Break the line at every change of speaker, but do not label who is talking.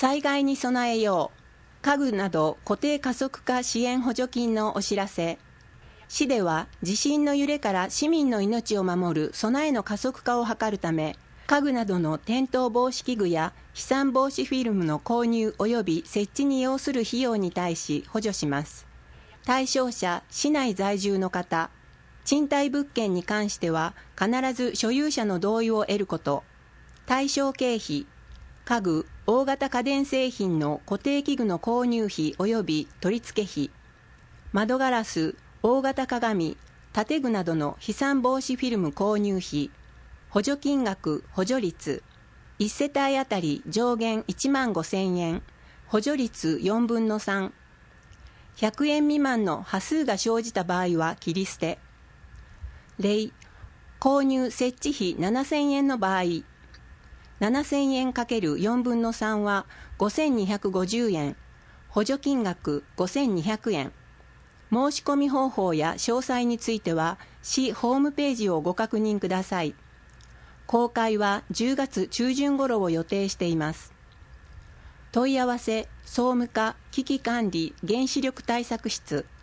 災害に備えよう。家具など固定加速化支援補助金のお知らせ。市では地震の揺れから市民の命を守る備えの加速化を図るため、家具などの転倒防止器具や飛散防止フィルムの購入及び設置に要する費用に対し補助します。対象者、市内在住の方、賃貸物件に関しては必ず所有者の同意を得ること。対象経費、家具、大型家電製品の固定器具の購入費及び取付費、窓ガラス、大型鏡、建具などの飛散防止フィルム購入費、補助金額、補助率、1世帯あたり上限1万5000円、補助率4分の3、100円未満の端数が生じた場合は切り捨て。例、購入設置費7000円の場合、7000円 ×4 分の3は5250円、補助金額5200円。申し込み方法や詳細については、市ホームページをご確認ください。公開は10月中旬頃を予定しています。問い合わせ、総務課危機管理原子力対策室